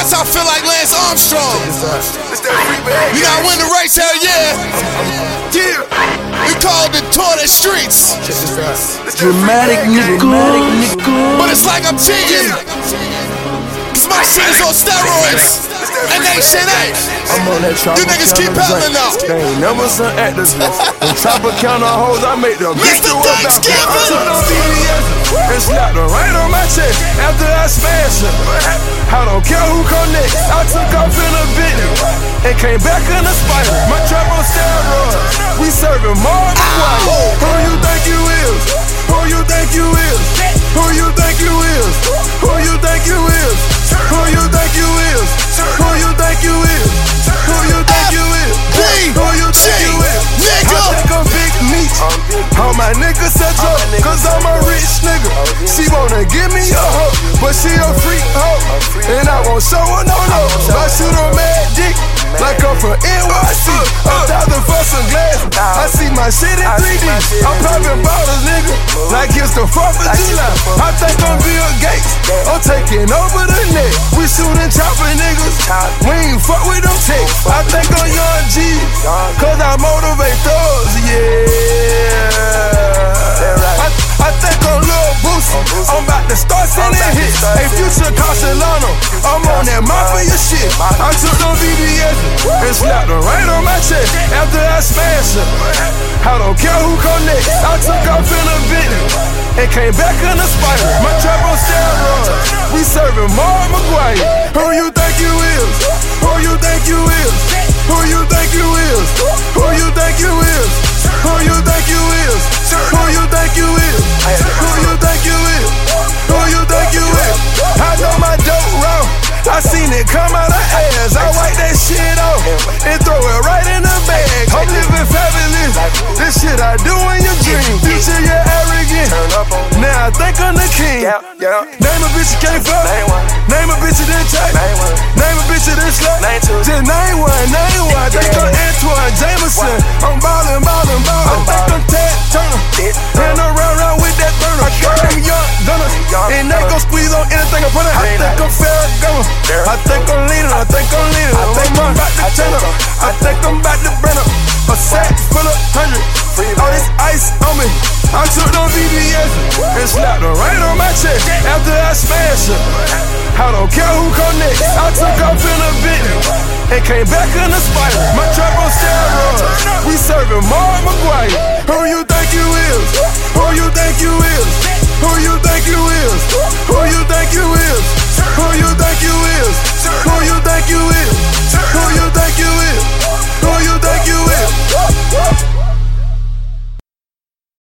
race, I feel like Lance Armstrong. We gotta win the race, hell yeah. We call it the Tour de Streets. Dramatic nigga. But it's like I'm cheating, cause my shit is on steroids, and they shit ain't. I'm on that You niggas keep peddling though. They ain't never some actors. When chopper count on hoes, I make them bitch Mr. do a back. I took them BBS and slapped them right on my chest after I smashed her. I don't care who come next. I took off in a Bentley and came back in a Spider. My trap on steroids. We serving more than white. Who you think you is? Who you think you is? Who you think you is? Who you think you is? Who you think you is? Who you think you is? Who you think you is? Who you think you is? Nigga. I take a big meat. All my niggas set up, cause I'm a rich nigga. She wanna give me a hoe, but she a freak hoe. And I won't show her no love. I shoot her mad dick, like I'm from NYC. $1,000 for some glasses. I see my shit in 3D. I'm popping bottles, nigga, like it's the 4th of July. I think I'm Bill Gates. I'm taking over the net. We shooting chopper niggas. We ain't fuck with them chicks. I think I'm Young G, cause I motivate thugs, yeah. I think I'm Lil Boosie. I'm about to start sending hits. Hey, Future Castellano, I'm on that mafia shit. I took them BBS and slapped them right on my chest after I smashed her. I don't care who come next. I took off in a Bentley and came back in a Spider. My trap on steroids. We serving Mark McGuire. Who you think you is? Who you think you is? Who you think you is? Who you think you is? Who you think you is? Who you think you is? Who you think you is? Who you think you is? I know my dope wrong. I seen it come out of ass. I wipe that shit off and throw it right in the bag. I'm living fabulous. This shit I do in your dream. Future, you're arrogant. Now I think I'm the king. Name a bitch you can't fuck. Name a bitch you didn't take. Name a bitch you didn't slut. Just name one. I think I'm Antoine Jameson. I'm ballin'. I think I'm Ted Turner. And I'm round with that burner. I got them young gunners, and they gon' squeeze on anything I put in. I think I'm Ferragamo. I think I'm leaning. I think I'm about to turn up. I think I'm about to burn up. A sack full of 100. All this ice on me. I took them BBS and slapped them right on my chest after I smashed her. I don't care who come next. I took off in a Bentley and came back in a Spider. My trap on steroids. We serving Mark McGuire. Who you think you is? Who you think you is? Who you think you is? Who you think you